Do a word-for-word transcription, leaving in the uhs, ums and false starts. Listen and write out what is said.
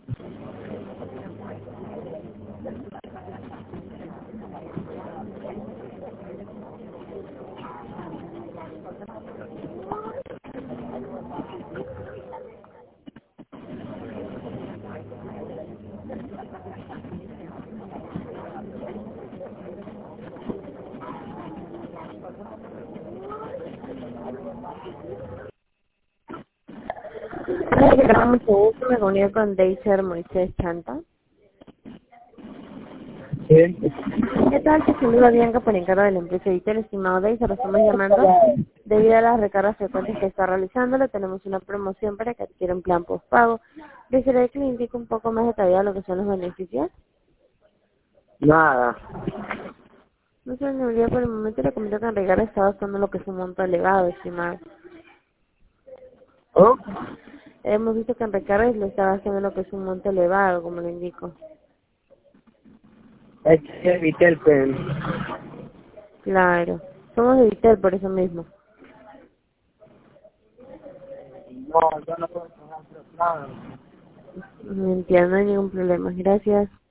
Hola, mucho gusto, me comunico con Deiser Moisés Chanta. Sí. ¿Qué tal? Te saluda Bianca por encargo de la empresa Vitel, estimado Deiser, lo estamos llamando debido a las recargas frecuentes que está realizando. Le tenemos una promoción para que adquiera un plan postpago. ¿Desearía que le indique un poco más detallado lo que son los beneficios? Nada. No se me olvida por el momento, le comento que en Regar está basando lo que es un monto elevado, estimado. ¿Oh? Hemos visto que en recargas le está haciendo lo que es un monto elevado, como le indico. Es que evité el pen. Claro. Somos de Vitel por eso mismo. No, yo no puedo pagar nada. No entiendo, no hay ningún problema. Gracias.